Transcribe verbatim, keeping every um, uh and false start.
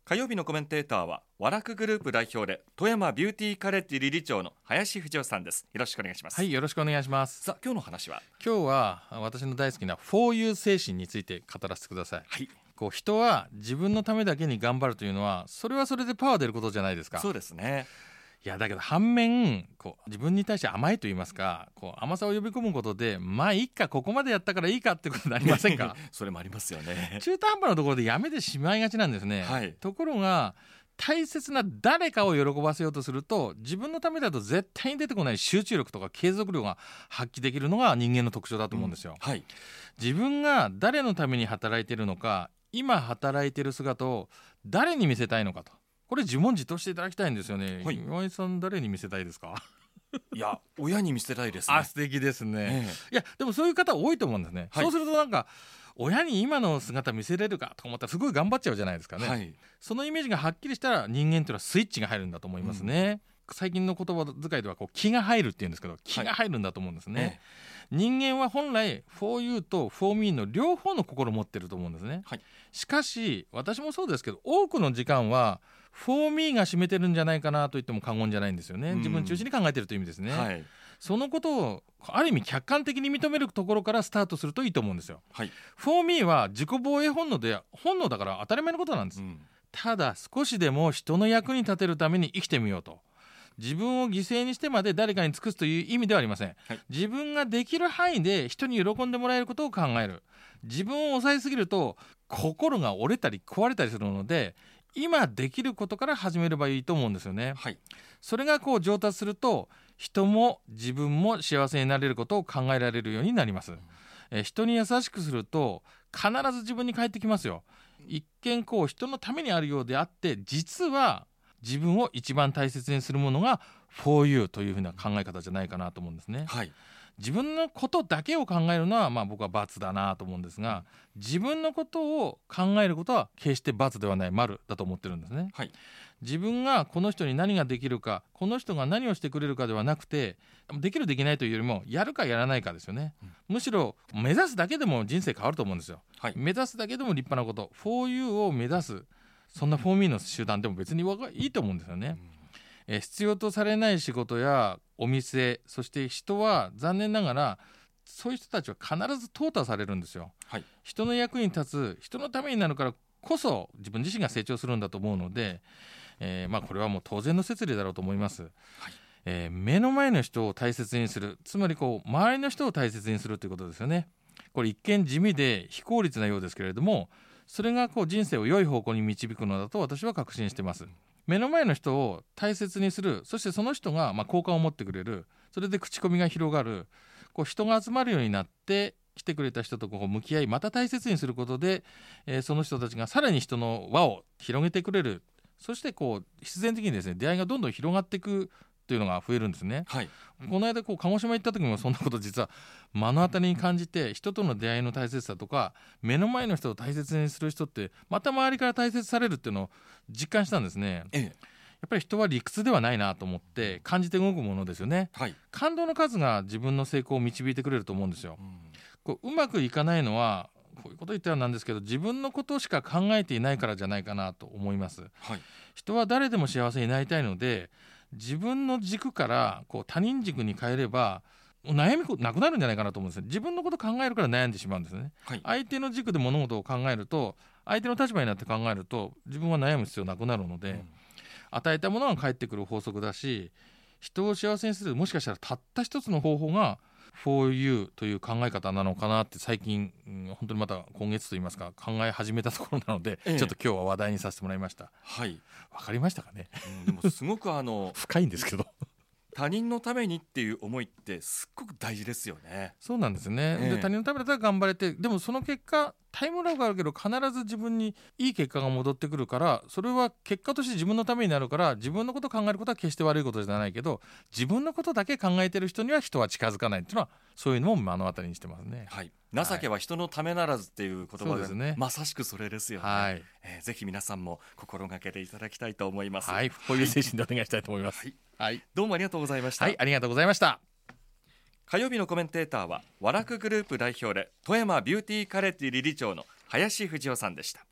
火曜日のコメンテーターは和楽グループ代表で富山ビューティーカレッジ理事長の林藤夫さんです。よろしくお願いします。 はい、よろしくお願いします。 さあ今日の話は今日は私の大好きな フォーユー 精神について語らせてください。 はい、 こう人は自分のためだけに頑張るというのはそれはそれでパワー出ることじゃないですか。 そうですね。 いやだけど反面こう自分に対して甘いと言いますか、こう甘さを呼び込むことでまあいいかここまでやったからいいかってことになりませんかそれもありますよね。 中途半端なところでやめてしまいがちなんですね、 はい、 ところが大切な誰かを喜ばせようとすると自分のためだと絶対に出てこない集中力とか継続力が発揮できるのが人間の特徴だと思うんですよ、 うんはい、 自分が誰のために働いているのか、今働いている姿を誰に見せたいのかと、これ自問自答していただきたいんですよね、はい、今井さん誰に見せたいですか？ いや親に見せたいですね。 あ、素敵ですね、 ええ、 いやでもそういう方多いと思うんですね、はい、そうするとなんか親に今の姿見せれるかと思ったらすごい頑張っちゃうじゃないですかね、はい、そのイメージがはっきりしたら人間というのはスイッチが入るんだと思いますね、うん、最近の言葉遣いではこう気が入るっていうんですけど気が入るんだと思うんですね、はいええ、人間は本来 フォーユー と フォーミー の両方の心を持ってると思うんですね、はい、しかし私もそうですけど多くの時間は フォーミー が占めてるんじゃないかなと言っても過言じゃないんですよね、うん、自分中心に考えてるという意味ですね、はい、そのことをある意味客観的に認めるところからスタートするといいと思うんですよ、はい、フォーミー は自己防衛本能で本能だから当たり前のことなんです、うん、ただ少しでも人の役に立てるために生きてみようと、自分を犠牲にしてまで誰かに尽くすという意味ではありません、はい、自分ができる範囲で人に喜んでもらえることを考える。自分を抑えすぎると心が折れたり壊れたりするので今できることから始めればいいと思うんですよね、はい、それがこう上達すると人も自分も幸せになれることを考えられるようになります、うん、え人に優しくすると必ず自分に返ってきますよ。一見こう人のためにあるようであって実は自分を一番大切にするものが フォーユー というふうな考え方じゃないかなと思うんですね、はい、自分のことだけを考えるのはまあ僕は罰だなと思うんですが、自分のことを考えることは決して罰ではない丸だと思ってるんですね、はい、自分がこの人に何ができるか、この人が何をしてくれるかではなくて、できるできないというよりもやるかやらないかですよね、うん、むしろ目指すだけでも人生変わると思うんですよ、はい、目指すだけでも立派なこと、 フォーユー を目指す、そんな フォーミー の集団でも別にいいと思うんですよね、うん、え必要とされない仕事やお店、そして人は残念ながらそういう人たちは必ず淘汰されるんですよ、はい、人の役に立つ、人のためになるからこそ自分自身が成長するんだと思うので、えーまあ、これはもう当然の摂理だろうと思います、はい、えー、目の前の人を大切にする、つまりこう周りの人を大切にするということですよね。これ一見地味で非効率なようですけれども、それがこう人生を良い方向に導くのだと私は確信しています。目の前の人を大切にする、そしてその人がまあ好感を持ってくれる、それで口コミが広がる、こう人が集まるようになって来てくれた人とこう向き合いまた大切にすることで、えー、その人たちがさらに人の輪を広げてくれる、そしてこう必然的にですね出会いがどんどん広がっていくというのが増えるんですね、はい、この間こう鹿児島行った時もそんなこと実は目の当たりに感じて、人との出会いの大切さとか目の前の人を大切にする人ってまた周りから大切されるっていうのを実感したんですね、ええ、やっぱり人は理屈ではないなと思って感じて動くものですよね、はい、感動の数が自分の成功を導いてくれると思うんですよ、うん、こう、うまくいかないのはこういうこと言ったらなんですけど自分のことしか考えていないからじゃないかなと思います、はい、人は誰でも幸せになりたいので自分の軸からこう他人軸に変えれば悩みなくなるんじゃないかなと思うんですね。自分のこと考えるから悩んでしまうんですね、はい、相手の軸で物事を考えると、相手の立場になって考えると自分は悩む必要なくなるので、うん、与えたものが返ってくる法則だし、人を幸せにするもしかしたらたった一つの方法が フォーユー という考え方なのかなって最近、うん、本当にまた今月といいますか考え始めたところなので、ええ、ちょっと今日は話題にさせてもらいました。はい、わかりましたかね、 うん、でもすごくあの深いんですけど他人のためにっていう思いってすっごく大事ですよね。 そうなんですね、ええ、で他人のためだったら頑張れて、でもその結果タイムラグがあるけど必ず自分にいい結果が戻ってくるから、それは結果として自分のためになるから、自分のことを考えることは決して悪いことじゃないけど、自分のことだけ考えてる人には人は近づかないっていうのはそういうのも目の当たりにしてますね、はい、 情けは人のためならずっていう言葉で、ね、まさしくそれですよね、はい、えー、ぜひ皆さんも心がけていただきたいと思います。 はい、こういう精神でお願いしたいと思います、はいはい、どうもありがとうございました。 はい、ありがとうございました。 火曜日のコメンテーターは和楽グループ代表で富山ビューティーカレッジ理事長の林藤夫さんでした。